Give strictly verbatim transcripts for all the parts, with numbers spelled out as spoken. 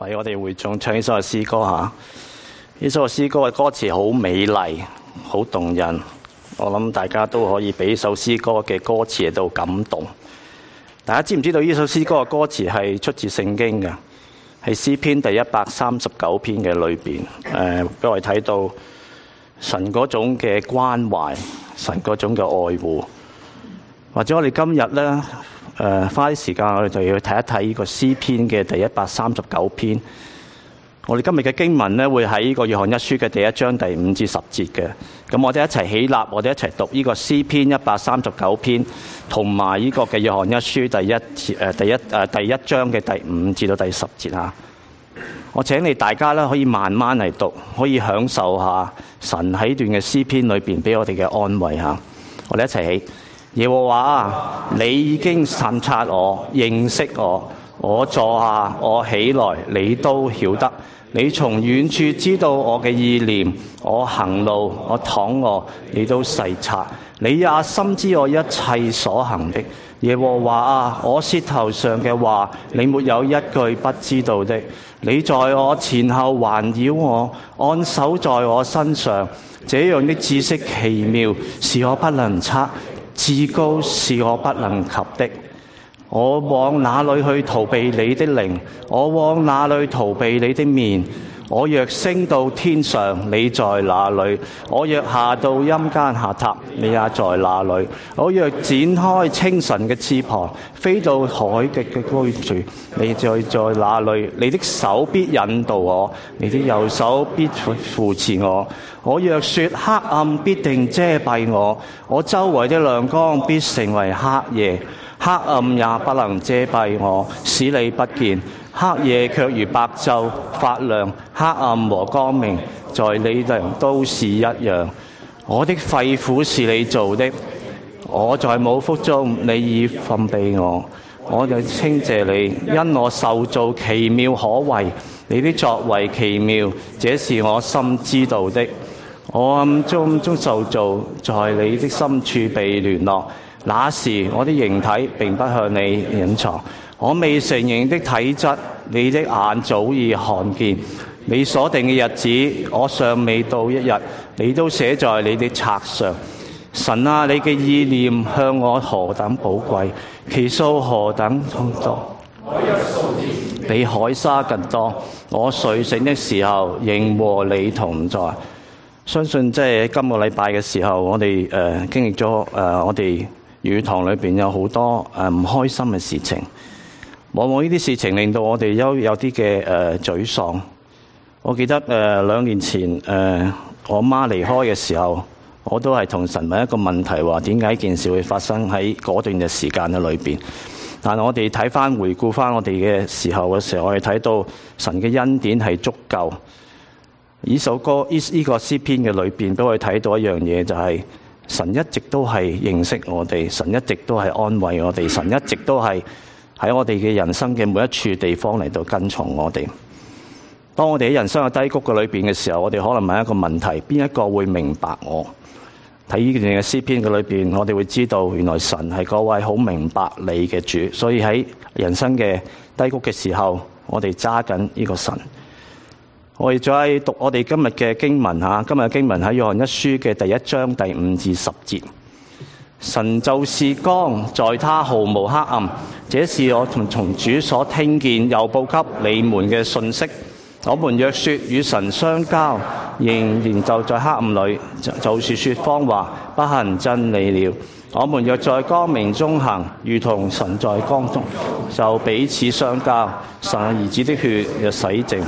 為我哋會眾唱呢首嘅詩歌吓，呢首嘅詩歌嘅歌詞好美麗，好動人。我諗大家都可以俾呢首詩歌嘅歌詞喺度感動。大家知唔知道呢首詩歌嘅歌詞係出自聖經嘅？係詩篇第一百三十九篇嘅裏邊，誒、呃，俾我哋睇到神嗰種嘅關懷，神嗰種嘅愛護。或者我哋今日咧。誒、呃、花啲時間，我哋就要睇一睇呢個詩篇嘅第一百三十九篇。我哋今日嘅經文咧，會喺呢個約翰一書嘅第一章第五至十節嘅。咁我哋一齊起立，我哋一齊讀呢個詩篇一百三十九篇，同埋呢個嘅約翰一書第一節誒第一誒、呃、第一章嘅第五至到第十節嚇。我請你大家咧可以慢慢嚟讀，可以享受下神喺段嘅詩篇裏邊俾我哋嘅安慰嚇。我哋一齊起。耶和華啊，你已經探察我，認識我，我坐下，我起來，你都曉得。你從遠處知道我嘅意念，我行路，我躺臥，你都細察。你也深知我一切所行的。耶和華啊，我舌頭上嘅話，你沒有一句不知道的。你在我前後環繞我，按手在我身上，這樣的知識奇妙，是我不能測。至高是我不能及的。我往哪裏去逃避你的靈？我往哪裏逃避你的面？我若升到天上，你在哪裏？我若下到陰間下榻，你也在哪裏？我若展開清晨嘅翅膀，飛到海極嘅高處，你在在哪裏？你的手必引導我，你的右手必扶持我。我若說黑暗必定遮蔽我，我周圍的亮光必成為黑夜，黑暗也不能遮蔽我，使你不見。黑夜卻如白晝發亮，黑暗和光明在你哋都是一樣。我的肺腑是你做的，我在母腹中，你已訓庇我。我就稱謝你，因我受造奇妙可畏，你的作為奇妙，這是我心知道的。我暗中中受造，在你的深處被聯絡。那時我的形體並不向你隱藏，我未成形的體質，你的眼早已看見。你所定嘅日子，我尚未到一日，你都寫在你的冊上。神啊，你嘅意念向我何等寶貴，其數何等多，比海沙更多。我睡醒的時候，仍和你同在。相信即係今個禮拜嘅時候，我哋誒、呃、經歷咗誒、呃、我哋語堂裏邊有好多誒唔開心嘅事情，往往呢啲事情令到我哋有有啲嘅誒沮喪。我記得誒兩、呃、年前誒、呃、我媽離開嘅時候，我都係同神問一個問題，話點解呢件事會發生喺嗰段嘅時間嘅裏邊。但係我哋睇翻回顧翻我哋嘅時候嘅時候，我哋睇到神嘅恩典係足夠。呢首歌呢呢個詩篇嘅裏邊，俾我哋睇到一樣嘢，就係、是、神一直都係認識我哋，神一直都係安慰我哋，神一直都係喺我哋嘅人生嘅每一處地方嚟到跟從我哋。當我哋喺人生嘅低谷嘅裏邊嘅時候，我哋可能問一個問題：邊一個會明白我？睇呢段嘅詩篇嘅裏邊，我哋會知道原來神係嗰位好明白你嘅主。所以喺人生嘅低谷嘅時候，我哋揸緊呢個神。我哋再讀我哋今日嘅經文吓，今日嘅經文喺約翰一書嘅第一章第五至十節。神就是光，在他毫無黑暗。這是我從從主所聽見又報給你們嘅信息。我們若說與神相交，仍然就在黑暗裏，就是說謊話，不行真理了。我們若在光明中行，如同神在光中，就彼此相交。神兒子的血若洗淨，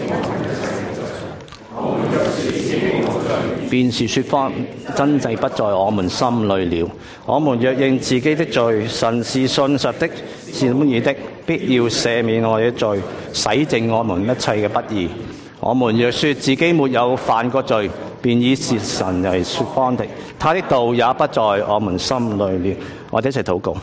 便是說謊，真偽不在我們心裏了。我們若認自己的罪，神是信實的，是公義的，必要赦免我哋的罪，洗淨我們一切嘅不義。我們若說自己沒有犯過罪，便以是神為說謊的，他的道也不在我們心裏了。我哋一齊禱告。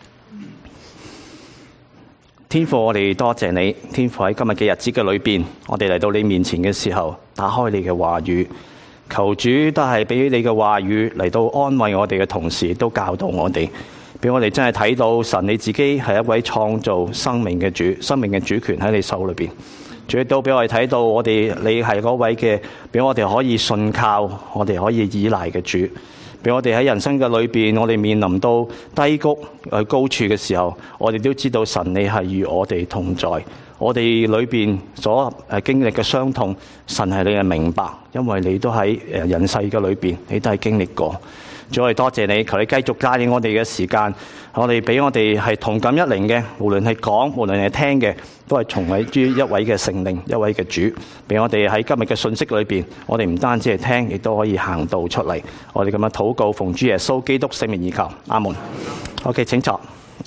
天父，我哋多謝你。天父，喺今日嘅日子嘅裏邊，我哋嚟到你面前嘅時候，打開你嘅話語，求主都係俾你嘅話語嚟到安慰我哋嘅同時，都教導我哋，俾我哋真係睇到神你自己係一位創造生命嘅主，生命嘅主權喺你手裏邊。 主亦都俾我哋睇到，我哋你係嗰位嘅，俾我哋可以信靠，我哋可以依賴嘅主。俾我哋喺人生嘅裏邊，我哋面臨到低谷去高處嘅時候，我哋都知道神你係與我哋同在。我哋裏邊所誒經歷嘅傷痛，神係你嘅明白，因為你都喺誒人世嘅裏邊，你都係經歷過。主，我哋多謝你，求你繼續帶領我哋嘅時間，我哋俾我哋係同感一靈嘅，無論係講，無論係聽嘅，都係從委於一位嘅聖靈，一位嘅主，俾我哋喺今日嘅信息裏邊，我哋唔單止係聽，亦都可以行道出嚟。我哋咁樣禱告，奉主耶穌基督聖名而求，阿門。OK， 請坐。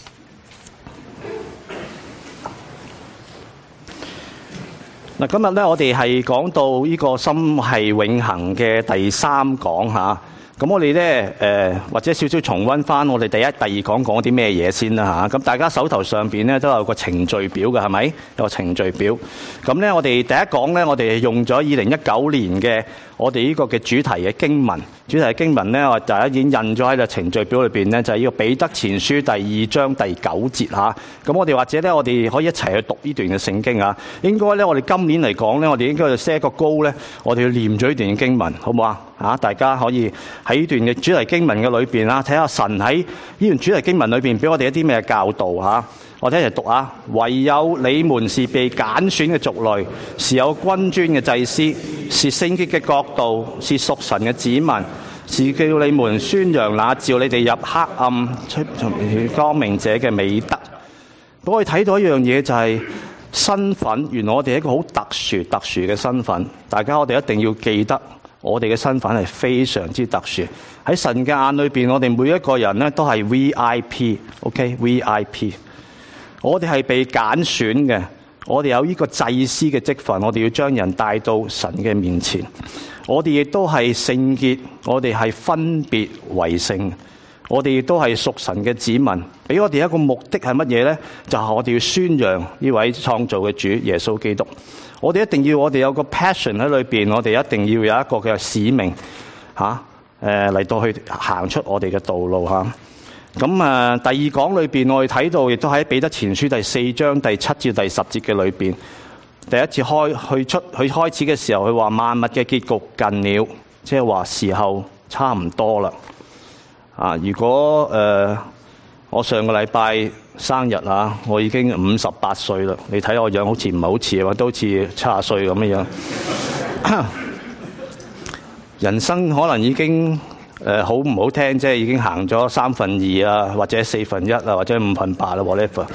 嗱，今日咧我哋係講到呢個心係永恆嘅第三講嚇。咁我哋咧誒或者少少重溫翻我哋第一、第二講講啲咩嘢先啦嚇。咁大家手頭上邊咧都有個程序表嘅，係咪？有個程序表。咁咧我哋第一講咧，我哋用咗二零一九年嘅我哋呢個嘅主題嘅經文。主題嘅經文咧，我大家已經印咗喺個程序表裏邊咧，就係呢個彼得前書第二章第九節嚇。咁我哋或者咧，我哋可以一齊去讀呢段嘅聖經啊。應該咧，我哋今年嚟講咧，我哋應該要 set 個高咧，我哋要念咗呢段經文，好唔好啊？嚇，大家可以喺呢段嘅主題經文嘅裏邊啦，睇下神喺呢段主題經文裏邊俾我哋一啲咩教導嚇。我哋一齊讀啊！唯有你們是被揀選嘅族類，是有君尊嘅祭司，是聖潔嘅國度，是屬神嘅子民，是叫你們宣揚那召你哋入黑暗出光明者嘅美德。我哋睇到一樣嘢就係身份，原來我哋係一個好特殊、特殊嘅身份。大家我哋一定要記得，我哋嘅身份係非常之特殊。喺神嘅眼裏邊，我哋每一個人咧都係 V I P，OK， V I P。我哋係被揀選嘅，我哋有呢個祭司嘅職份，我哋要將人帶到神嘅面前。我哋亦都係聖潔，我哋係分別為聖，我哋亦都係屬神嘅子民。俾我哋一個目的係乜嘢呢？就係、是、我哋要宣揚呢位創造嘅主耶穌基督。我哋一定要，我哋有個 passion 喺裏邊，我哋一定要有一個嘅使命嚇，誒嚟到去行出我哋嘅道路嚇。咁啊，第二講裏邊，我哋睇到亦都喺彼得前書第四章第七至第十節嘅裏邊，第一次開去出去開始嘅時候，佢話萬物嘅結局近了，即係話時候差唔多啦。啊，如果誒、呃、我上個禮拜生日啊，我已經五十八歲啦。你睇我樣好似唔係好似啊，都好似七十歲咁樣樣。人生可能已經。誒、呃、好唔好聽，即係已經行咗三分二啊，或者四分一啊，或者五分八啦，whatever。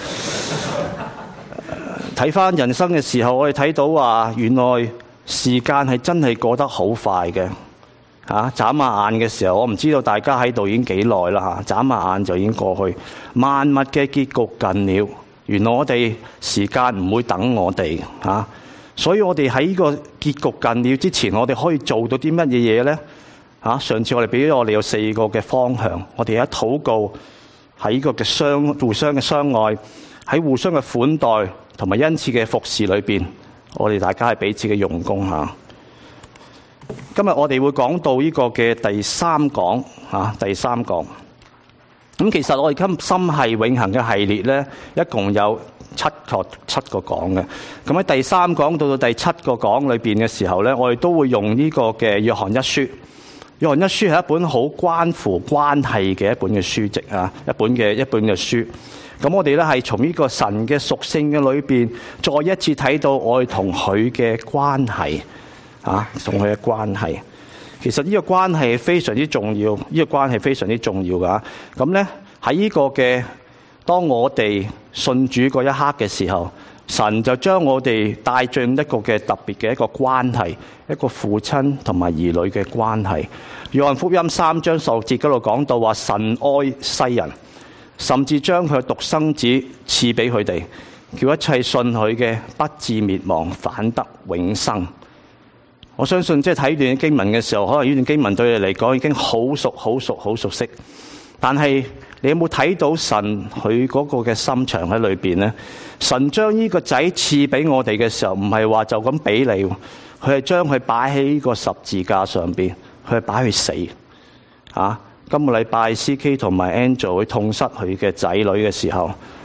睇翻人生嘅時候，我哋睇到話，原來時間係真係過得好快嘅嚇。眨下眼嘅時候，我唔知道大家喺度已經幾耐啦嚇。眨下眼就已經過去，萬物嘅結局近了。原來我哋時間唔會等我哋嚇，所以我哋喺呢個結局近了之前，我哋可以做到啲乜嘢嘢咧？啊！上次我哋俾咗我哋有四個嘅方向，我哋喺禱告，喺呢個嘅相互相嘅相愛，喺互相嘅款待同埋恩賜嘅服侍裏邊，我哋大家係彼此嘅用功嚇。今日我哋會講到呢個嘅第三講嚇，第三講。咁其實我哋今心係永恆嘅系列咧，一共有七個七個講嘅。咁喺第三講到到第七個講裏邊嘅時候咧，我哋都會用呢個嘅約翰一書。約翰一書係一本好關乎關係嘅一本嘅書籍啊，一本嘅一本嘅書。咁我哋咧係從呢個神嘅屬性嘅裏邊，再一次睇到我哋同佢嘅關係啊，同佢嘅關係。其實呢個關係係非常之重要，呢、這個關係非常之重要噶。咁咧喺呢個嘅當我哋信主嗰一刻嘅時候，神就將我哋帶進一個嘅特別嘅一個關係，一個父親同埋兒女嘅關係。約翰福音三章十六節嗰度講到話，神愛世人，甚至將佢獨生子賜俾佢哋，叫一切信佢嘅不至滅亡，反得永生。我相信即係睇段經文嘅時候，可能呢段經文對你嚟講已經好熟、好熟、好熟悉。但係你有冇睇到神佢嗰個嘅心腸喺裏邊呢？神將呢個仔賜俾我哋嘅時候，唔係話就咁俾你，佢係將佢擺喺呢個十字架上邊，佢係擺佢死。啊，今個禮拜 C K 同埋 Angel 去痛失佢嘅仔女嘅時候，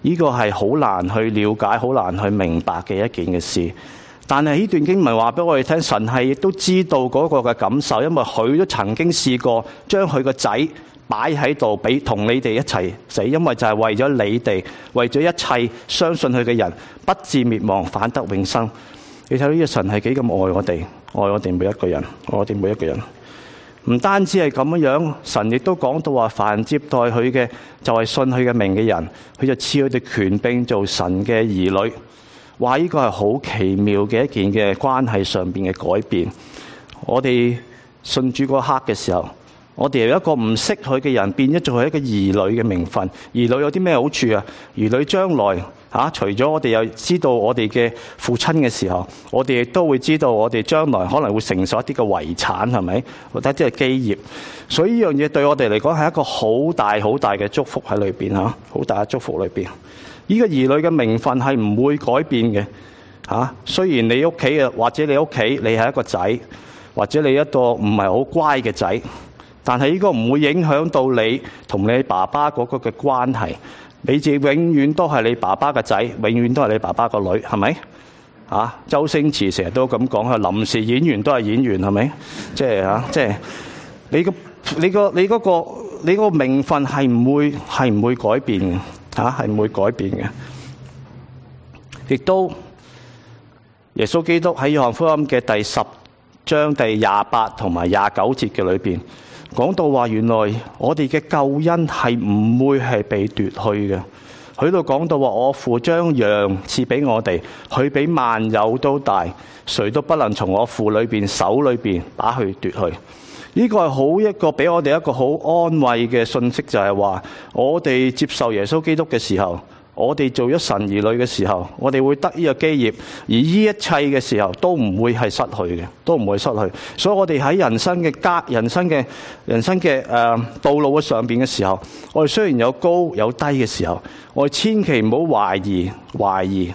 呢個係好難去了解、好難去明白嘅一件嘅事。但係呢段經文話俾我哋聽，神係亦都知道嗰個嘅感受，因為佢都曾經試過將佢個仔擺喺度，俾同你哋一齊死，因為就係為咗你哋，為咗一切相信佢嘅人不至滅亡，反得永生。你睇到呢個神係幾咁愛我哋，愛我哋每一個人，愛我哋每一個人。唔單止係咁樣，神亦都講到話，凡接待佢嘅就係信佢嘅名嘅人，佢就賜佢哋權柄做神嘅兒女。話呢個係好奇妙嘅一件嘅關係上邊嘅改變。我哋信主嗰刻嘅時候，我哋由一個唔識佢嘅人變咗做係一個兒女嘅名分。兒女有啲咩好處啊？兒女將來啊，除咗我哋又知道我哋嘅父親嘅時候，我哋亦都會知道我哋將來可能會承受一啲嘅遺產，係咪？或者即係基業。所以呢樣嘢對我哋嚟講係一個好大好大嘅祝福喺裏邊吓，好大嘅祝福裏邊。呢個兒女嘅名分係唔會改變嘅吓。雖然你屋企嘅或者你屋企你係一個仔，或者你一個唔係好乖嘅仔，但係呢個唔會影響到你同你爸爸嗰個嘅關係。你自己永遠都係你爸爸嘅仔，永遠都係你爸爸個女，係咪？啊，周星馳成日都咁講，係臨時演員都係演員，係咪？即係啊，即係你個你個你嗰個你嗰個名分係唔會係唔會改變嘅，吓係唔會改變嘅。亦都耶穌基督喺約翰福音嘅第十章第廿八同埋廿九節嘅裏邊。講到話，原來我哋嘅救恩係唔會係被奪去嘅。佢度講到話，我父將羊賜俾我哋，佢比萬有都大，誰都不能從我父裏邊手裏邊把佢奪去。呢個係好一個俾我哋一個好安慰嘅信息，就係話我哋接受耶穌基督嘅時候，我哋做咗神兒女嘅時候，我哋會得呢個基業，而呢一切嘅時候都唔會係失去嘅，都唔會失去。所以我哋喺人生嘅家、人生嘅人生嘅誒、呃、道路嘅上邊嘅時候，我哋雖然有高有低嘅時候，我哋千祈唔好懷疑懷疑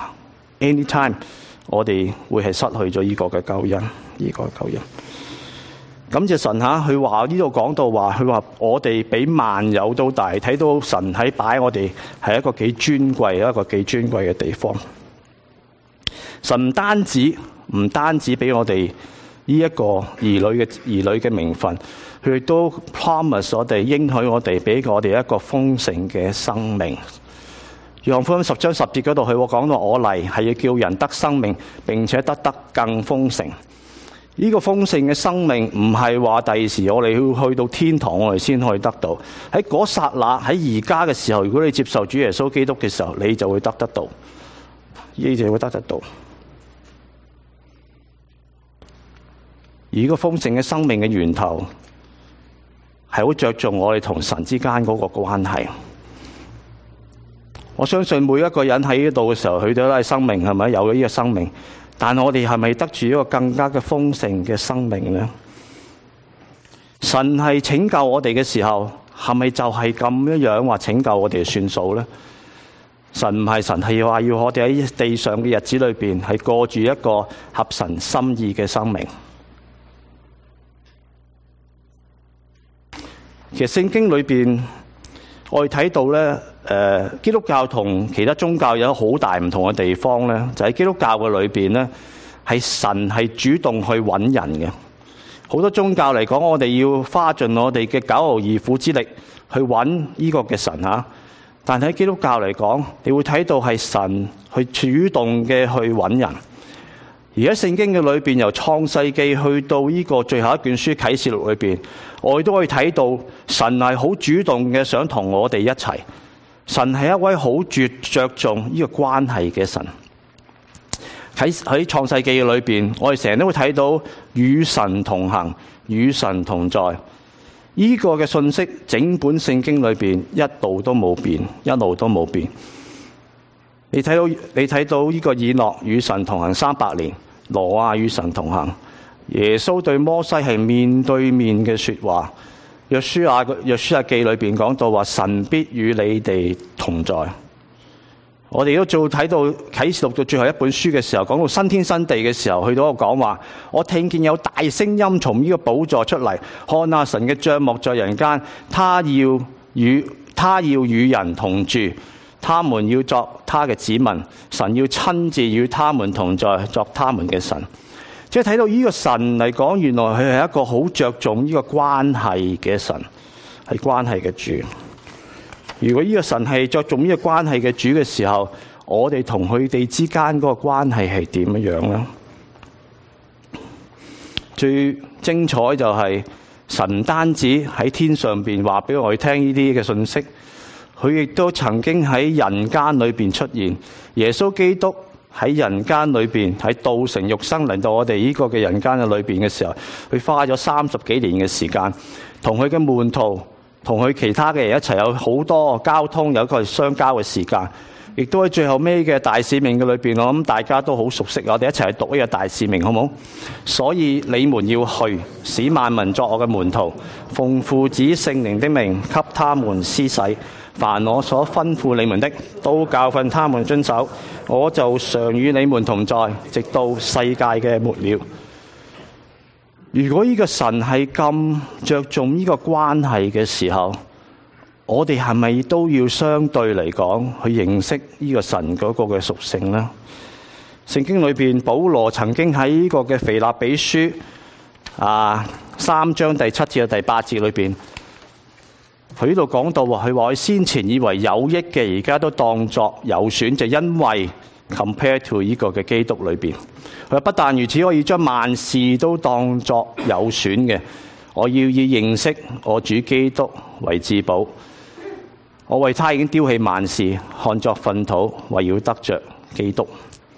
anytime 我哋會係失去咗呢個嘅救恩，呢、呢個救恩。感謝神吓，佢話呢度講到話，佢話我哋比萬有都大，睇到神喺擺我哋係一個幾尊貴，一個幾尊貴嘅地方。神唔單止唔單止俾我哋呢一個兒女嘅兒女嘅名分，佢亦都 promise 我哋，應許我哋，俾我哋一個豐盛嘅生命。約翰福音十章十節嗰度，佢講到我嚟係要叫人得生命，並且得得更豐盛。呢個豐盛嘅生命唔係話第時我哋要去到天堂我哋先可以得到，喺嗰剎那，喺而家嘅時候，如果你接受主耶穌基督嘅時候，你就會得得到，你就會得得到。而呢個豐盛嘅生命嘅源頭係好着重我哋同神之間嗰個關係。我相信每一個人喺呢度嘅時候，佢都係生命，係咪有咗呢個生命？但我哋係咪得住一個更加嘅豐盛嘅生命呢？神係拯救我哋嘅時候，係咪就係咁樣樣話拯救我哋算數呢？神唔係，神係話要我哋喺地上嘅日子裏邊係過住一個合神心意嘅生命。其實聖經裏邊我哋睇到咧。誒、呃，基督教同其他宗教有好大唔同嘅地方咧，就喺、是、基督教嘅裏邊咧，係神係主動去揾人嘅。好多宗教嚟講，我哋要花盡我哋嘅九牛二虎之力去揾呢個嘅神吓。但喺基督教嚟講，你會睇到係神去主動嘅去揾人。而喺聖經嘅裏邊，由創世記去到呢個最後一卷書啟示錄裏邊，我哋都可以睇到神係好主動嘅想同我哋一齊。神係一位好絕着重呢個關係嘅神。喺喺創世記裏邊，我哋成日都會睇到與神同行、與神同在呢、這個嘅信息，整本聖經裏邊一路都冇變，一路都冇變。你睇到你睇到呢個以諾與神同行三百年，挪亞與神同行，耶穌對摩西係面對面嘅說話。約書亞約書亞記裏邊講到話，神必與你哋同在。我哋都做睇到啟示錄到最後一本書嘅時候，講到新天新地嘅時候，去到個講話，我聽見有大聲音從呢個寶座出嚟，看啊，神嘅帳幕在人間，他要與他要與人同住， 他們要作他嘅子民，神要親自與他們同在，作他們嘅神。即係睇到呢個神嚟講，原來佢係一個好着重呢個關係嘅神，係關係嘅主。如果呢個神係着重呢個關係嘅主嘅時候，我哋同佢哋之間嗰個關係係點樣呢？最精彩就係神唔單止喺天上邊話俾我哋聽呢啲嘅信息，佢亦都曾經喺人間裏邊出現。耶穌基督喺人間裏邊，喺道成肉身嚟到我哋呢個嘅人間嘅裏邊嘅時候，佢花咗三十幾年嘅時間，同佢嘅門徒，同佢其他嘅人一齊有好多交通，有一個相交嘅時間。亦都喺最後尾嘅大使命嘅裏邊，我諗大家都好熟悉，我哋一齊去讀呢個大使命，好唔好？所以你們要去，使萬民作我嘅門徒，奉父子聖靈的名給他們施洗，凡我所吩咐你們的，都教訓他們遵守。我就常與你們同在，直到世界嘅末了。如果呢個神係咁着重呢個關係嘅時候，我哋係咪都要相對嚟講去認識呢個神嗰個嘅屬性呢？聖經裏邊保羅曾經喺呢個嘅腓立比書啊三章第七節到第八節裏邊，佢呢度講到話，佢話佢先前以為有益嘅，而家都當作有損，就因為 compare to 呢個嘅基督裏邊，佢話不但如此，我要將萬事都當作有損嘅，我要以認識我主基督為至寶。我為他已經丟棄萬事，看作糞土，為要得着基督。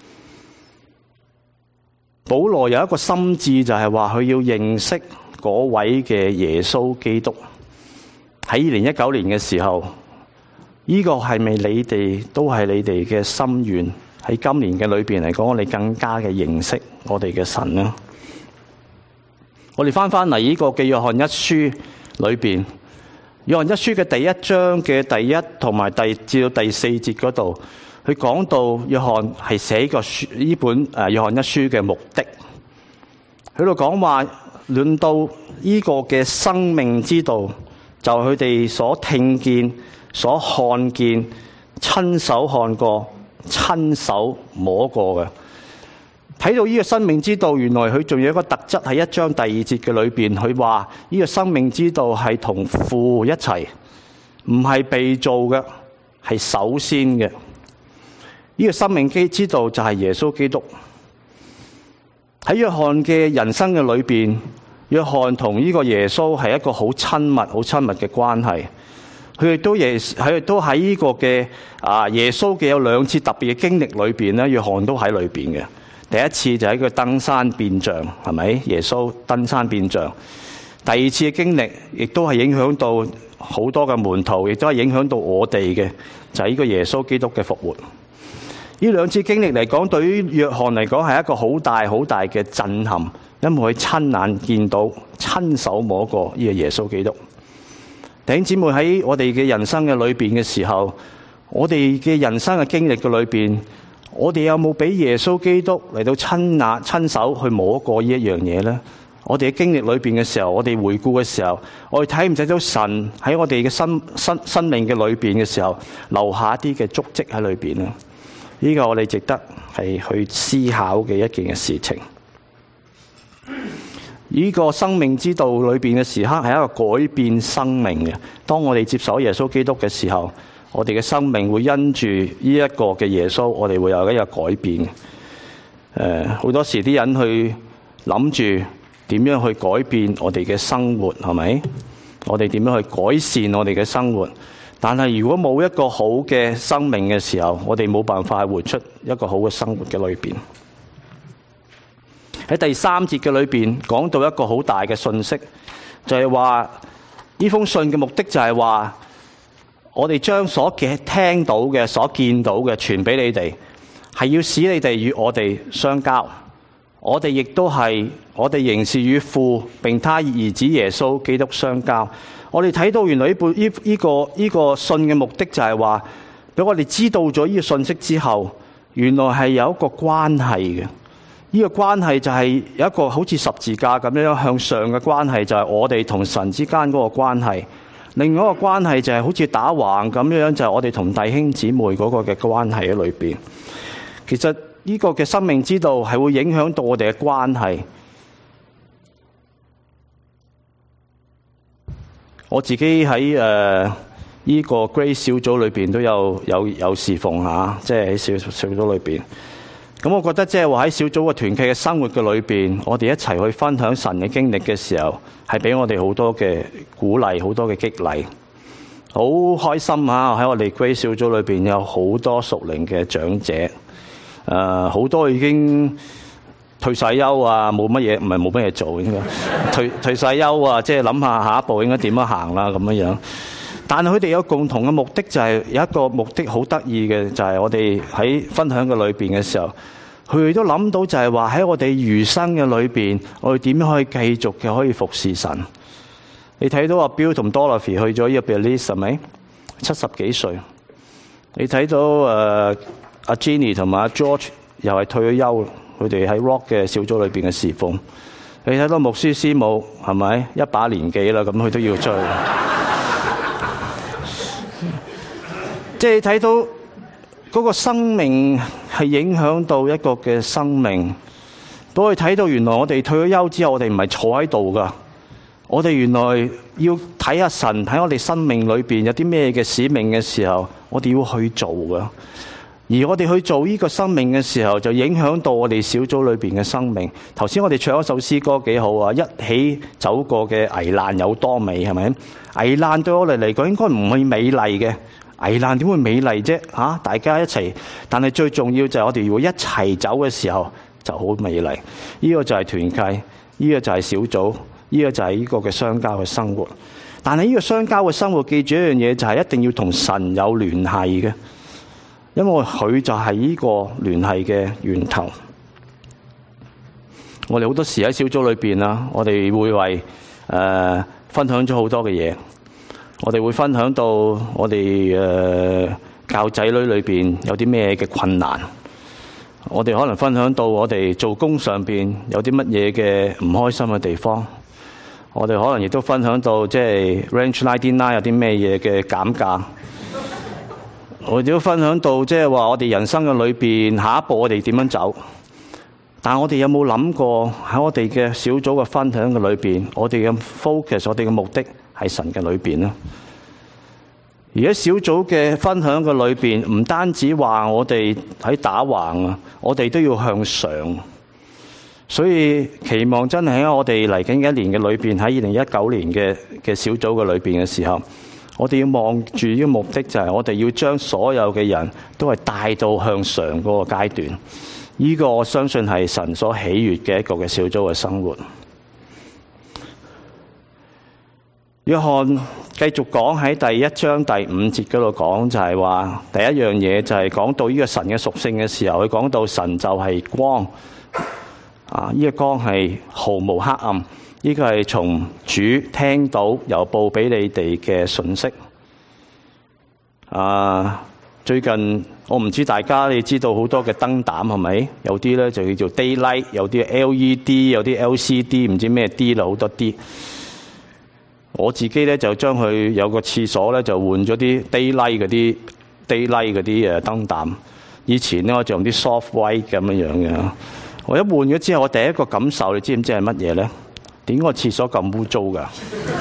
保羅有一個心志，就係話佢要認識嗰位嘅耶穌基督。喺二零一九年嘅時候，呢個係咪你哋都係你哋嘅心願？喺今年嘅裏邊嚟講，我哋更加嘅認識我哋嘅神呢？我哋翻翻嚟呢個嘅約翰一書裏邊。約翰一書嘅第一章嘅第一同埋第至到第四節嗰度，佢講到約翰係寫個書呢本誒約翰一書嘅目的。佢度講話，論到呢個嘅生命之道，就佢哋所聽見、所看見、親手看過、親手摸過嘅。睇到呢個生命之道，原來佢仲有一個特質喺一章第二節嘅裏邊，佢話呢個生命之道係同父一齊，唔係被造嘅，係首先嘅。呢、這個生命之道就係耶穌基督。喺約翰嘅人生嘅裏邊，約翰同呢個耶穌係一個好親密、好親密嘅關係。佢亦都耶，佢亦都喺呢個嘅啊耶穌嘅有兩次特別嘅經歷裏邊咧，約翰都喺裏邊嘅。第一次就喺佢登山變像，係咪？耶穌登山變像。第二次嘅經歷，亦都係影響到好多嘅門徒，亦都係影響到我哋嘅，就係呢個耶穌基督嘅復活。呢兩次經歷嚟講，對於約翰嚟講係一個好大好大嘅震撼，因為佢親眼見到、親手摸過呢個耶穌基督。弟兄姊妹，喺我哋嘅人生嘅裏邊嘅時候，我哋嘅人生嘅經歷嘅裏邊，我哋有冇俾耶穌基督嚟到親眼親手去摸過呢一樣嘢呢？我哋嘅經歷裏邊嘅時候，我哋回顧嘅時候，我哋睇唔睇到神喺我哋嘅生生生命嘅裏邊嘅時候，留下一啲嘅足跡喺裏邊呢？呢個我哋值得係去思考嘅一件嘅事情。呢個生命之道裏邊嘅時刻係一個改變生命嘅。當我哋接受耶穌基督嘅時候，我哋嘅生命會因住呢一個嘅耶穌，我哋會有一個改變。誒、呃，好多時啲人去諗住點樣去改變我哋嘅生活，係咪？我哋點樣去改善我哋嘅生活？但係如果冇一個好嘅生命嘅時候，我哋冇辦法活出一個好嘅生活嘅裏邊。喺第三節嘅裏邊講到一個好大嘅信息，就係話呢封信嘅目的就係話，我哋將所嘅聽到嘅、所見到嘅傳俾你哋，係要使你哋與我哋相交。我哋亦都係，我哋仍是與父並他兒子耶穌基督相交。我哋睇到原來呢本呢呢個呢個信嘅目的就係話，俾我哋知道咗呢個信息之後，原來係有一個關係嘅。呢個關係就係有一個好似十字架咁樣向上嘅關係，就係我哋同神之間嗰個關係。 另外一個關係就係好似打橫咁樣，就係我哋同弟兄姊妹嗰個嘅關係喺裏邊。其實呢個嘅生命之道係會影響到我哋嘅關係。我自己喺誒呢個 Grace 小組裏邊都有有有侍奉下，即係喺小小組裏邊。咁我覺得即係話喺小組嘅團契嘅生活嘅裏邊，我哋一齊去分享神嘅經歷嘅時候，係俾我哋好多嘅鼓勵，好多嘅激勵，好開心啊！喺我哋 Grace 小組裏邊有好多屬靈嘅長者，誒、呃、好多已經退晒休啊，冇乜嘢，唔係冇乜嘢做應該退退晒休啊，即係諗下下一步應該點樣行啦咁樣樣。但係佢哋有共同嘅目的，就係有一個目的好得意嘅，就係我哋喺分享嘅裏邊嘅時候，佢哋都諗到就係話喺我哋餘生嘅裏邊，我哋點樣可以繼續嘅可以服侍神。你睇到阿 Bill 同 Dorothy 去咗呢個 Belize 係咪？七十幾歲。你睇到誒阿 Jenny 同埋阿 George 又係退咗休，佢哋喺 Rock 嘅小組裏邊嘅侍奉。你睇到牧師師母係咪一把年紀啦？咁佢都要追。即係睇到嗰個生命係影響到一個嘅生命，都可以睇到原來我哋退咗休之後，我哋唔係坐喺度噶，我哋原來要睇下神喺我哋生命裏邊有啲咩嘅使命嘅時候，我哋要去做噶。而我哋去做呢個生命嘅時候，就影響到我哋小組裏邊嘅生命。頭先我哋唱一首詩歌幾好啊！一起走過嘅危難有多美，係咪？危難對我哋嚟講應該唔係美麗嘅。危難點會美麗啫？嚇、啊，大家一齊，但係最重要就係我哋如果一齊走嘅時候就好美麗。呢、這個就係團契，呢、這個就係小組，呢、這個就係呢個嘅相交嘅生活。但係呢個相交嘅生活，記住一樣嘢就係一定要同神有聯繫嘅，因為佢就係呢個聯繫嘅源頭。我哋好多時喺小組裏邊啊，我哋會為誒、呃、分享咗好多嘅嘢。我哋會分享到我哋誒、呃、教仔女裏邊有啲咩嘅困難，我哋可能分享到我哋做工上邊有啲乜嘢嘅唔開心嘅地方，我哋可能亦都分享到即係 Range 九十九 有啲咩嘢嘅減價，我哋都分享到即係話我哋人生嘅裏邊下一步我哋點樣走。但我哋有冇諗過喺我哋嘅小組嘅分享嘅裏邊，我哋嘅 focus， 我哋嘅目的喺神嘅裏邊咧？而喺小組嘅分享嘅裏邊，唔單止話我哋喺打橫啊，我哋都要向上。所以期望真係喺我哋嚟緊一年嘅裏邊，喺二零一九年嘅嘅小組嘅裏邊嘅時候，我哋要望住呢個目的，就係我哋要將所有嘅人都係帶到向上嗰個階段。呢個我相信係神所喜悅嘅一個嘅小組嘅生活。約翰繼續講喺第一章第五節嗰度講，就係話第一樣嘢就係講到呢個神嘅屬性嘅時候，佢講到神就係光啊！呢個光係毫無黑暗，呢個係從主聽到由報俾你哋嘅信息啊！最近我唔知大家你知道好多嘅燈膽係咪？有啲咧就叫做 daylight， 有啲 L E D， 有啲 L C D， 唔知咩 D 啦，好多 D。我自己咧就將佢有個廁所咧就換咗啲 daylight 嗰啲 daylight 嗰啲誒燈膽。以前咧我就用啲 soft white 咁樣樣嘅。我一換咗之後，我第一個感受你知唔知係乜嘢咧？點解個廁所咁污糟㗎？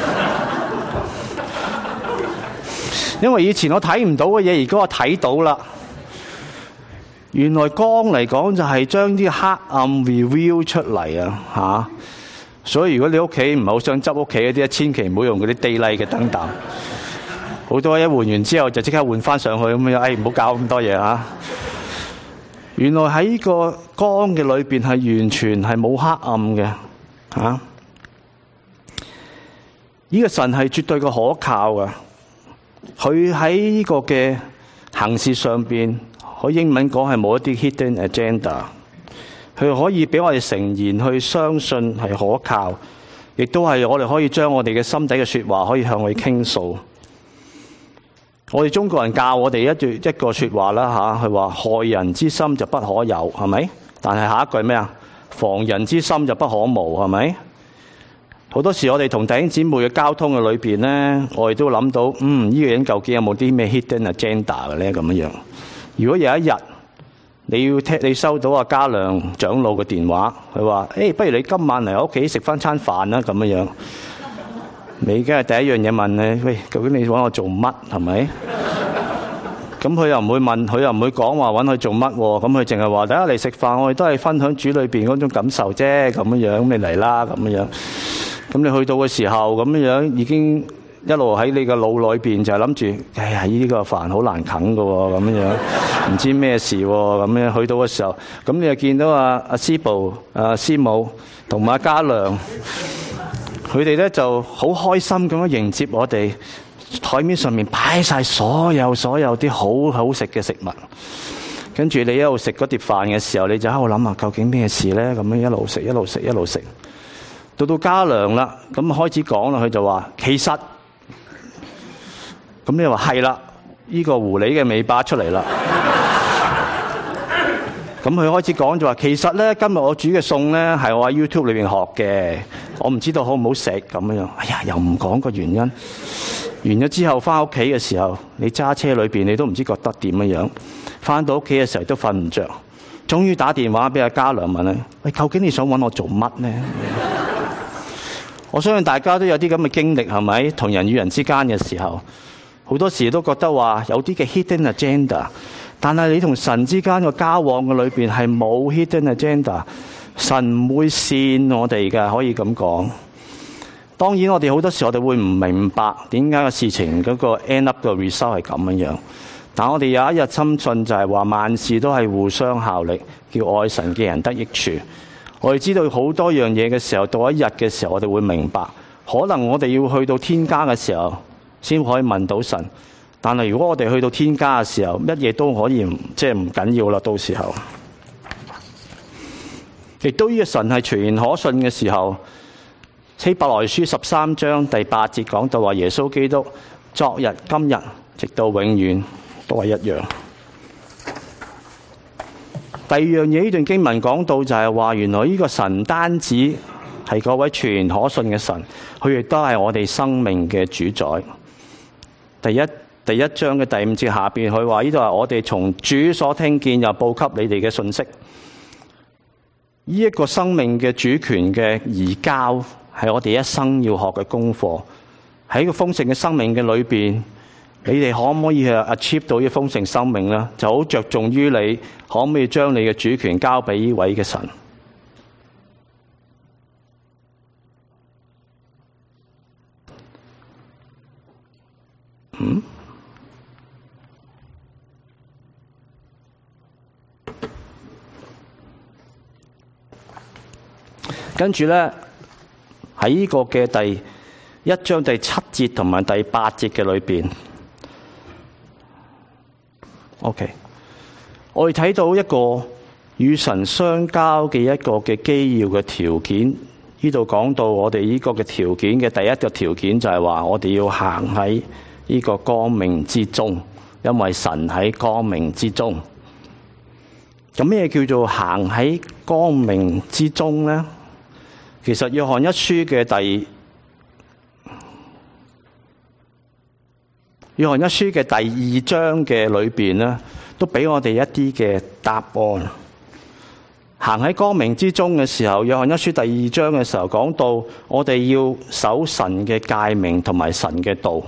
因為以前我睇唔到嘅嘢，而家我睇到啦。原來光嚟講就係將啲黑暗 reveal 出嚟啊！嚇，所以如果你屋企唔係好想執屋企嗰啲，千祈唔好用嗰啲 daylight 嘅燈膽。好多一換完之後就即刻換翻上去咁樣，誒唔好搞咁多嘢嚇。原來喺呢個光嘅裏邊係完全係冇黑暗嘅嚇。呢個神係絕對嘅可靠嘅。佢喺呢個嘅行事上邊，佢英文講係冇一啲 hidden agenda。佢可以俾我哋誠然去相信係可靠，亦都係我哋可以將我哋嘅心底嘅說話可以向佢傾訴。我哋中國人教我哋一句一個說話啦吓，佢話害人之心就不可有，係咪？但係下一句咩啊？防人之心就不可無，係咪？ 好多時我哋同弟兄姊妹嘅交通嘅裏邊咧，我哋都諗到，嗯，呢個人究竟有冇啲咩 hidden agenda 嘅咧？咁樣樣。如果有一日你要聽，你收到阿嘉良長老嘅電話，佢話：誒，不如你今晚嚟我屋企食翻餐飯啦，咁樣樣。你梗係第一樣嘢問你，喂，究竟你揾我做乜？係咪？咁佢又唔會問，佢又唔會講話揾佢做乜喎。咁佢淨係話：大家嚟食飯，我哋都係分享主裏邊嗰種感受啫。咁樣樣，咁你嚟啦，咁樣樣。咁你去到嘅時候，咁樣樣已經一路喺你嘅腦裏邊就係諗住，哎呀，呢個飯好難啃㗎喎，咁樣樣，唔知咩事喎，咁樣去到嘅時候，咁你就見到阿阿師部、阿師母同埋阿嘉良，佢哋咧就好開心咁樣迎接我哋。台面上面擺晒所有所有啲好好食嘅食物，跟住你一路食嗰碟飯嘅時候，你就喺度諗下究竟咩事咧？咁樣一路食一路食一路食，到到嘉良啦，咁開始講啦，佢就話其實，咁你話係啦，呢個狐狸嘅尾巴出嚟啦。咁佢開始講就話，其實咧今日我煮嘅餸咧係我喺 YouTube 裏邊學嘅，我唔知道好唔好食咁樣。哎呀，又唔講個原因。完咗之後翻屋企嘅時候，你揸車裏邊你都唔知覺得點樣樣。翻到屋企嘅時候都瞓唔着，終於打電話俾阿嘉良問咧：喂，究竟你想揾我做乜呢？我相信大家都有啲咁嘅經歷，係咪？同人與人之間嘅時候，好多時都覺得話有啲嘅 hidden agenda。但係你同神之間嘅交往嘅裏邊係冇 hidden agenda， 神唔會騙我哋嘅，可以咁講。當然我哋好多時我哋會唔明白點解個事情嗰個 end up 嘅 result 係咁樣樣。但我哋有一日深信就係話萬事都係互相效力，叫愛神嘅人得益處。我哋知道好多樣嘢嘅時候，到一日嘅時候我哋會明白，可能我哋要去到天家嘅時候先可以問到神。但係如果我哋去到天家嘅時候，乜嘢都可以即係唔緊要啦。到時候，亦都呢個神係全然可信嘅時候，希伯來書十三章第八節講到話，耶穌基督昨日、今日直到永遠都係一樣。第二樣嘢，呢段經文講到就係話，原來呢個神單止係嗰位全然可信嘅神，佢亦都係我哋生命嘅主宰。第一第一章嘅第五節下邊，佢話呢度係我哋從主所聽見又報給你哋嘅信息。呢一個生命嘅主權嘅移交，係我哋一生要學嘅功課。喺個豐盛嘅生命嘅裏邊，你哋可唔可以去 achieve 到呢個豐盛生命呢？就好着重於你可唔可以將你嘅主權交俾呢位嘅神。嗯？跟住咧，喺呢個嘅第一章第七節同埋第八節嘅裏邊 ，OK， 我哋睇到一個與神相交嘅一個嘅基要嘅條件。呢度講到我哋呢個嘅條件嘅第一個條件就係話，我哋要行喺呢個光明之中，因為神喺光明之中。咁咩叫做行喺光明之中呢？其實約翰一書嘅第約翰一書嘅第二章嘅裏邊咧，都俾我哋一啲嘅答案。行喺光明之中嘅時候，約翰一書第二章嘅時候講到，我哋要守神嘅誡命同埋神嘅道。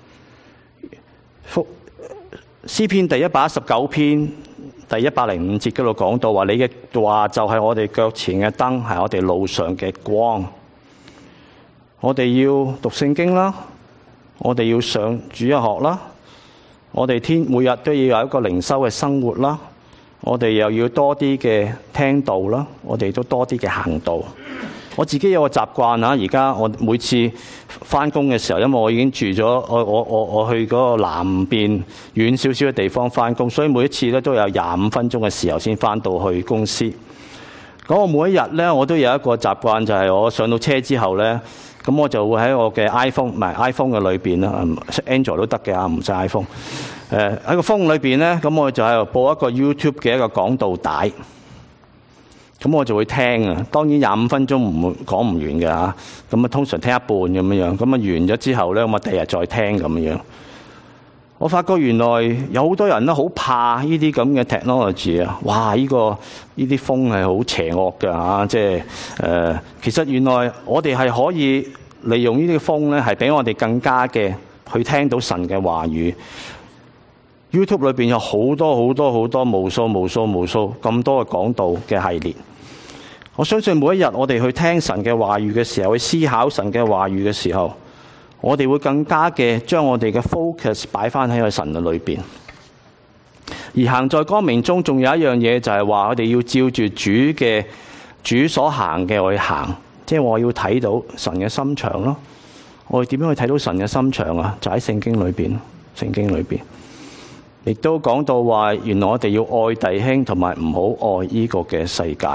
詩篇第一百一十九篇第一百零五節嗰度講到話，你嘅話就係我哋腳前嘅燈，係我哋路上嘅光。我哋要讀聖經啦，我哋要上主日學啦，我哋天每日都要有一個靈修嘅生活啦，我哋又要多啲嘅聽道啦，我哋都多啲嘅行道。我自己有個習慣啊，而家我每次翻工嘅時候，因為我已經住咗我我我我去嗰個南邊遠少少嘅地方翻工，所以每一次咧都有廿五分鐘嘅時候先翻到去公司。咁我每一日咧，我都有一個習慣，就係我上到車之後咧，咁我就會喺我嘅 iPhone 唔係 iPhone 嘅裏邊啦 ，Android 都得嘅啊，唔使 iPhone。誒喺個 phone 裏邊咧，咁我就喺度播一個 YouTube 嘅一個講道帶。咁咁我就會聽啊。當然廿五分鐘唔會講唔完嘅嚇，咁啊通常聽一半咁樣，咁啊完咗之後咧，我第日再聽咁樣。我發覺原來有好多人咧好怕呢啲咁嘅 technology 啊！哇！呢、這個呢啲風係好邪惡嘅嚇，即係誒。其實原來我哋係可以利用呢啲風咧，係俾我哋更加嘅去聽到神嘅話語。YouTube 裏邊有好多好多好多無數無數無數咁多嘅講道嘅系列。我相信每一日我哋去聽神嘅話語嘅時候，去思考神嘅話語嘅時候，我哋會更加嘅將我哋嘅 focus 擺翻喺個神嘅裏邊。而行在光明中，仲有一樣嘢就係話，我哋要照住主嘅主所行嘅去行，即係我要睇到神嘅心腸咯。我哋點樣去睇到神嘅心腸啊？就喺聖經裏邊，聖經裏邊亦都講到話，原來我哋要愛弟兄，同埋唔好愛呢個嘅世界。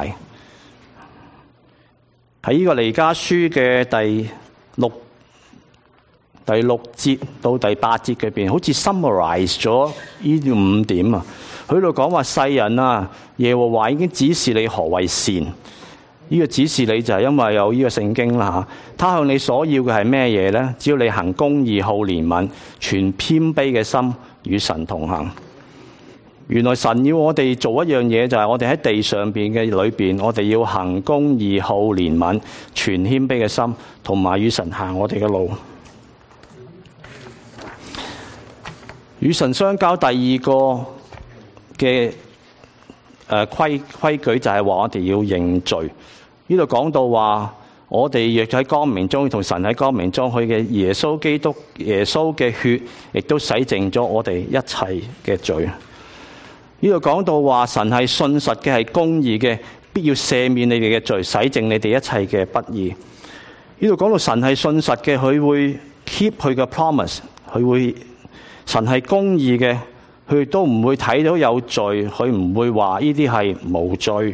喺呢個彌迦書嘅第六第六節到第八節裏邊，好似 summarize 咗呢五點啊。佢度講話，世人啊，耶和華已經指示你何為善。呢、這個指示你就係因為有呢個聖經啦吓。他向你所要嘅係咩嘢呢？只要你行公義、好憐憫、存謙卑嘅心，與神同行。原來神要我哋做一樣嘢，就係我哋喺地上邊嘅裏邊，我哋要行公義、好憐憫、存謙卑嘅心，同埋與神行我哋嘅路。與神相交第二個嘅誒規規矩就係話我哋要認罪。呢度講到話，我哋若喺光明中，同神喺光明中，佢嘅耶穌基督耶穌嘅血，亦都洗淨咗我哋一切嘅罪。呢度講到話，神係信實嘅，係公義嘅，必要赦免你哋嘅罪，洗淨你哋一切嘅不義。呢度講到神係信實嘅，佢會 keep 佢嘅 promise， 佢會神係公義嘅，佢都唔會睇到有罪，佢唔會話呢啲係無罪。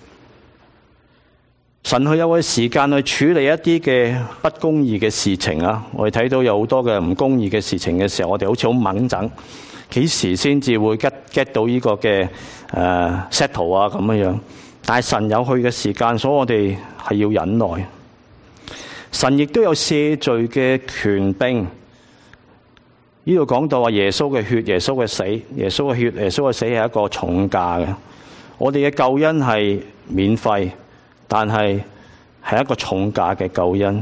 神佢有個時間去處理一啲嘅不公義嘅事情啊！我哋睇到有好多嘅唔公義嘅事情嘅時候，我哋好似好猛整，幾時先至會 get get 到呢個嘅誒 settle 啊咁樣樣？但係神有佢嘅時間，所以我哋係要忍耐。神亦都有赦罪嘅權柄。呢度講到話耶穌嘅血、耶穌嘅死、耶穌嘅血、耶穌嘅死係一個重價嘅。我哋嘅救恩係免費，但係係一個重價嘅救恩。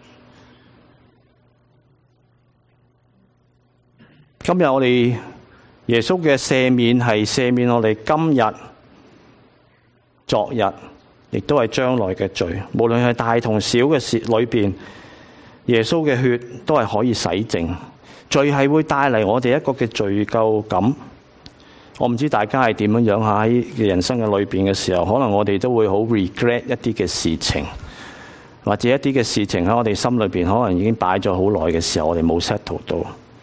今日我哋耶穌嘅赦免係赦免我哋今日、昨日，亦都係將來嘅罪。無論係大同小嘅事裏邊，耶穌嘅血都係可以洗淨。罪係會帶嚟我哋一個嘅罪疚感。我唔知大家係點樣樣喺人生嘅裏邊嘅時候，可能我哋都會好 regret 一啲嘅事情，或者一啲嘅事情喺我哋心裏邊可能已經擺咗好耐嘅時候，我哋冇 settle 到。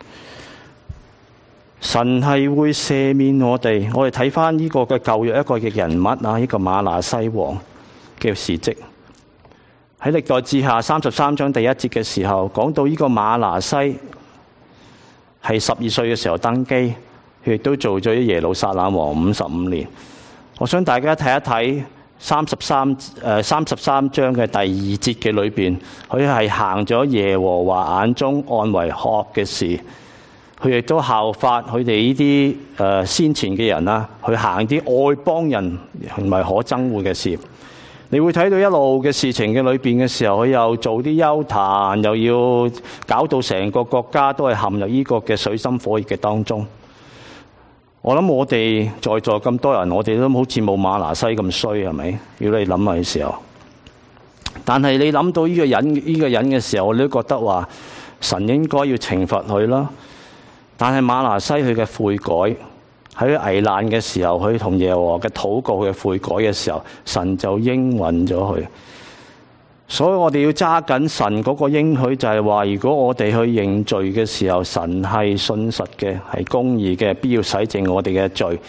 神係會赦免我哋。我哋睇翻呢個嘅舊約一個嘅人物啊，呢個瑪拿西王嘅事蹟，喺歷代志下三十三章第一節嘅時候，講到呢個瑪拿西係十二歲嘅時候登基，佢亦都做咗耶路撒冷王五十五年。我想大家睇一睇三十三誒三十三章嘅第二節嘅裏邊，佢係行咗耶和華眼中看為惡嘅事。佢亦都效法佢哋呢啲誒先前嘅人啦，去行啲外邦人唔係可憎惡嘅事。你會睇到一路嘅事情嘅裏邊嘅時候，佢又做啲邱壇，又要搞到成個國家都係陷入呢個嘅水深火熱嘅當中。我諗我哋在座咁多人，我哋都好似冇瑪拿西咁衰，係咪？如果你諗下嘅時候，但係你諗到呢個人呢、呢個人嘅時候，你都覺得話神應該要懲罰佢啦。但係瑪拿西佢嘅悔改，喺危難嘅時候，佢同耶和華嘅禱告嘅悔改嘅時候，神就應允咗佢。所以我哋要揸緊神嗰個應許，就係話，如果我哋去認罪嘅時候，神係信實嘅，係公義嘅，必要洗淨我哋嘅罪。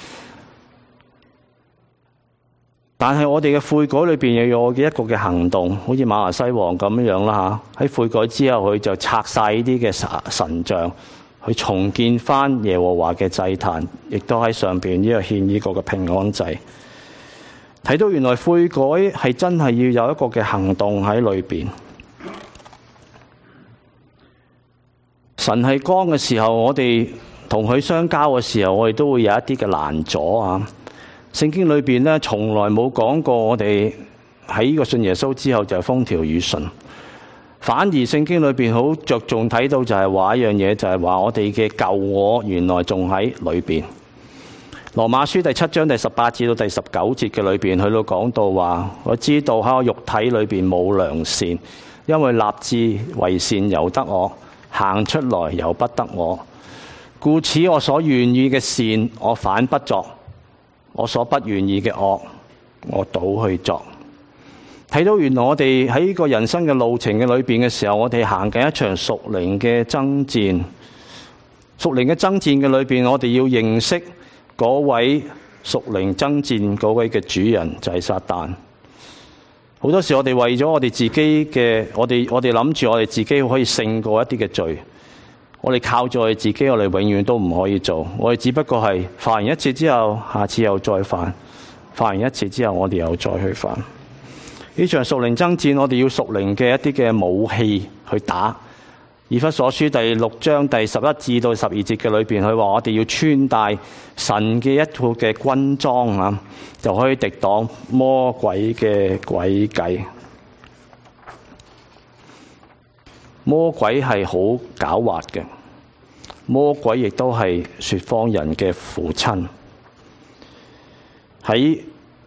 但係我哋嘅悔改裏邊又有嘅一個嘅行動，好似瑪拿西王咁樣啦吓。喺悔改之後，佢就拆晒呢啲嘅神像，去重建翻耶和華嘅祭壇，亦都喺上邊呢個獻呢個嘅平安祭。 睇到原來悔改係真係要有一個嘅行動喺裏邊。神係光嘅時候，我哋同佢相交嘅時候，我哋都會有一啲嘅攔阻啊。聖經裏邊咧，從來冇講過我哋喺呢個信耶穌之後就係風調雨順，反而聖經裏邊好着重睇到就係話一樣嘢，就係話我哋嘅舊我原來仲喺裏邊。羅馬書第七章第十八至到第十九節嘅裏邊，去到講到話，我知道喺我肉體裏邊冇良善，因為立志為善由得我，行出來由不得我，故此我所願意嘅善我反不作，我所不願意嘅惡我倒去作。睇到原來我哋喺呢個人生嘅路程嘅裏邊嘅時候，我哋行緊一場屬靈嘅爭戰。屬靈嘅爭戰嘅裏邊，我哋要認識嗰位屬靈爭戰嗰位嘅主人就係撒旦。好多時我哋為咗我哋自己嘅，我哋我哋諗住我哋自己可以勝過一啲嘅罪，我哋靠住我哋自己，我哋永遠都唔可以做。我哋只不過係犯完一次之後，下次又再犯，犯完一次之後，我哋又再去犯。呢場屬靈爭戰，我哋要屬靈嘅一啲嘅武器去打。以弗所書第六章第十一至到十二節嘅裏邊，佢話我哋要穿戴神嘅一套嘅軍裝啊，就可以敵擋魔鬼嘅詭計。魔鬼係好狡猾嘅，魔鬼亦都係說謊人嘅父親。喺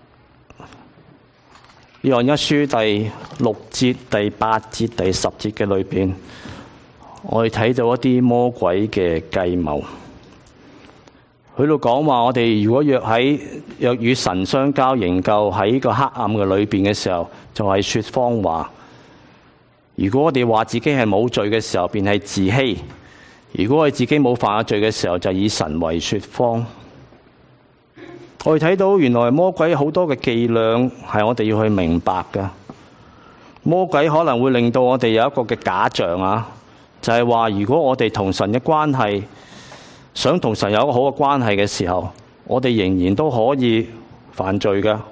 約翰一書第六節、第八節、第十節嘅裏邊，我哋睇到一啲魔鬼嘅計謀。佢度講話，我哋如果若喺若與神相交，仍舊喺個黑暗嘅裏邊嘅時候，就係說謊話。如果我哋話自己係冇罪嘅時候，便係自欺；如果我哋自己冇犯罪嘅時候，就以神為說謊。我哋睇到原來魔鬼好多嘅伎倆係我哋要去明白㗎。魔鬼可能會令到我哋有一個嘅假象啊，就係話如果我哋同神嘅關係，想同神有一個好嘅關係嘅時候，我哋仍然都可以犯罪㗎。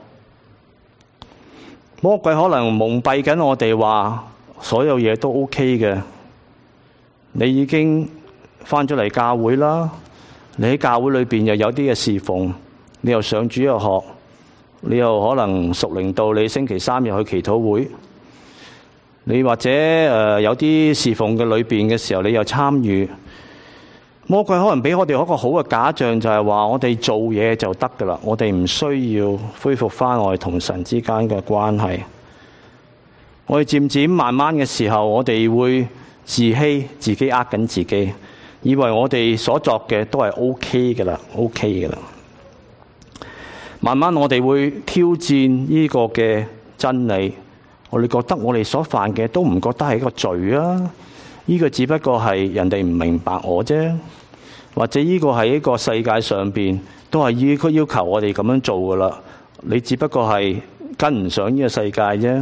魔鬼可能蒙蔽緊我哋，話所有嘢都 OK 嘅。你已經返咗嚟教會啦，你喺教會裏邊又有啲嘅侍奉，你又上主日學，你又可能屬靈到你星期三日去祈禱會，你或者誒有啲侍奉嘅裏邊嘅時候，你又參與。魔鬼可能俾我哋一個好嘅假象，就係話我哋做嘢就得噶啦，我哋唔需要恢復翻我哋同神之間嘅關係。我哋漸漸慢慢嘅時候，我哋會自欺，自己呃緊自己，以為我哋所作嘅都係 OK 噶啦 ，OK 噶啦。慢慢我哋會挑戰呢個嘅真理，我哋覺得我哋所犯嘅都唔覺得係一個罪啊，呢個只不過係人哋唔明白我啫，或者呢個係一個世界上邊都係依個要求我哋咁樣做噶啦，你只不過係跟唔上呢個世界啫。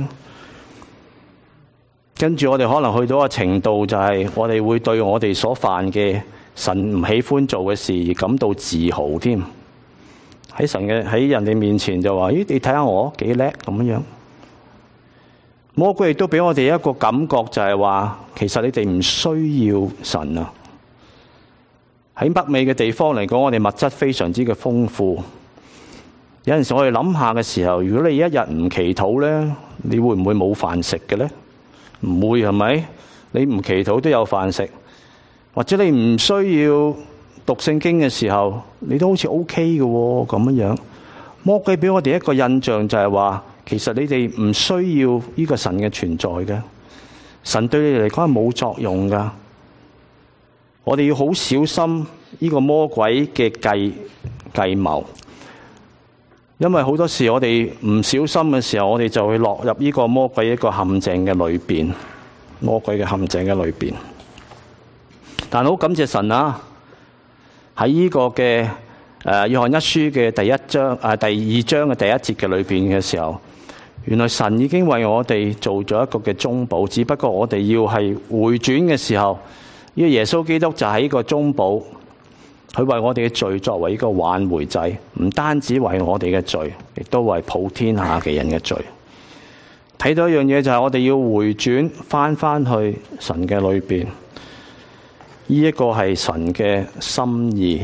跟住我哋可能去到一個程度，就係我哋會對我哋所犯嘅神唔喜歡做嘅事而感到自豪添。喺神嘅喺人哋面前就話：咦，你睇下我幾叻咁樣。魔鬼亦都俾我哋一個感覺，就係話其實你哋唔需要神啊。喺北美嘅地方嚟講，我哋物質非常之嘅豐富。有陣時我哋諗下嘅時候，如果你一日唔祈禱咧，你會唔會冇飯食嘅咧？唔會，係咪？你唔祈禱都有飯食，或者你唔需要讀聖經嘅時候，你都好似 OK 嘅喎，咁樣。魔鬼俾我哋一個印象就係話，其實你哋唔需要呢個神嘅存在嘅，神對你嚟講係冇作用噶。我哋要好小心呢個魔鬼嘅計計謀，因為好多時我哋唔小心嘅時候，我哋就會落入呢個魔鬼一個陷阱嘅裏邊，魔鬼嘅陷阱嘅裏邊。但好感謝神啊！喺呢個嘅誒約翰一書嘅第一章啊第二章嘅第一節嘅裏邊嘅時候，原來神已經為我哋做咗一個嘅中保，只不過我哋要係回轉嘅時候，呢個耶穌基督就喺呢個中保佢為我哋嘅罪作為一個挽回祭，唔單止為我哋嘅罪，亦都為普天下嘅人嘅罪。睇到一樣嘢就係我哋要回轉翻翻去神嘅裏邊，呢一個係神嘅心意。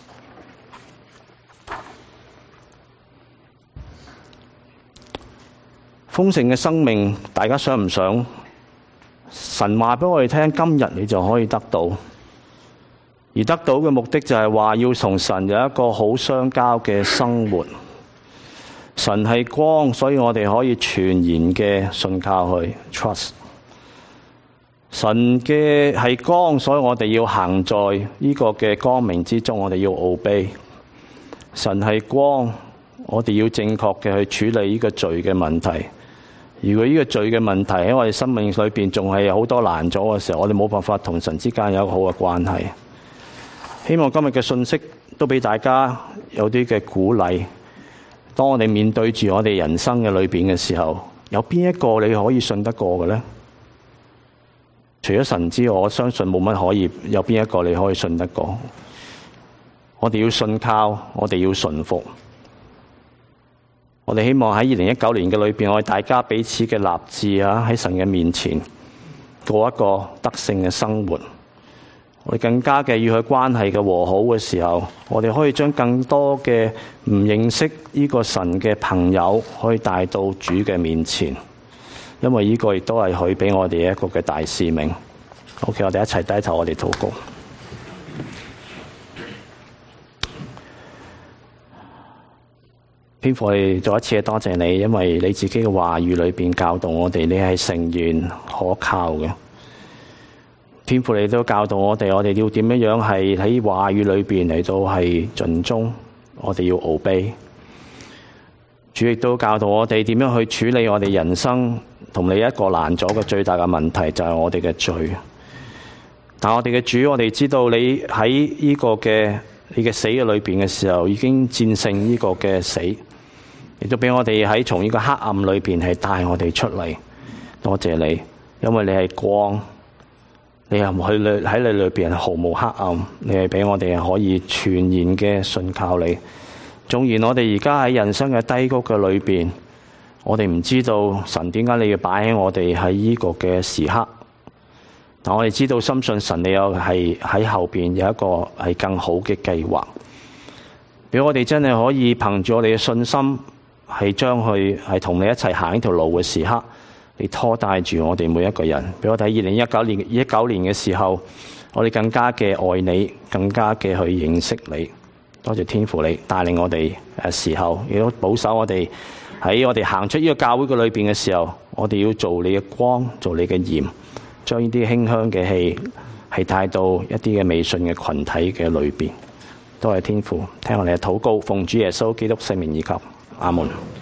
豐盛嘅生命，大家想唔想？神話俾我哋聽，今日你就可以得到，而得到嘅目的就係話要同神有一個好相交嘅生活。神係光，所以我哋可以全然嘅信靠佢 trust。神嘅係光，所以我哋要行在呢個嘅光明之中，我哋要 obey。神係光，我哋要正確嘅去處理呢個罪嘅問題。如果呢個罪嘅問題喺我哋生命裏邊仲係有好多難阻嘅時候，我哋冇辦法同神之間有一個好嘅關係。希望今日嘅信息都俾大家有啲嘅鼓勵。當我哋面對住我哋人生嘅裏邊嘅時候，有邊一個你可以信得過嘅呢？除咗神之外，我相信冇乜可以有邊一個你可以信得過。我哋要信靠，我哋要順服。我哋希望喺二零一九年嘅裏邊，我哋大家彼此嘅立志啊，喺神嘅面前過一個得勝嘅生活。我哋更加嘅要去關係嘅和好嘅時候，我哋可以將更多嘅唔認識呢個神嘅朋友，可以帶到主嘅面前，因為呢個亦都係佢俾我哋一個嘅大使命。OK， 我哋一齊低頭，我哋禱告。天父，我哋再一次多謝你，因為你自己嘅話語裏邊教導我哋，你係誠願可靠嘅。天父，你都教導我哋，我哋要點樣樣係喺話語裏邊嚟到係盡忠，我哋要 obey。主亦都教導我哋點樣去處理我哋人生同你一個難咗嘅最大嘅問題，就係我哋嘅罪。但我哋嘅主，我哋知道你喺呢個嘅你嘅死嘅裏邊嘅時候，已經戰勝呢個嘅死，亦都俾我哋喺從呢個黑暗裏邊係帶我哋出嚟。多謝你，因為你係光。你又去喺你裏邊毫無黑暗，你係俾我哋可以全然嘅信靠你。縱然我哋而家喺人生嘅低谷嘅裏邊，我哋唔知道神點解你要擺喺我哋喺呢個嘅時刻，但我哋知道深信神你有係喺後邊有一個係更好嘅計劃，俾我哋真係可以憑住我哋嘅信心，係將佢係同你一齊行呢條路嘅時刻。你拖帶住我哋每一個人，俾我哋喺二零一九年一九年嘅時候，我哋更加嘅愛你，更加嘅去認識你。多謝天父你帶領我哋誒時候，亦都保守我哋喺我哋行出呢個教會嘅裏邊嘅時候，我哋要做你嘅光，做你嘅鹽，將呢啲馨香嘅氣係帶到一啲嘅未信嘅群體嘅裏邊。多謝天父，聽我哋嘅禱告，奉主耶穌基督聖名以求，阿門。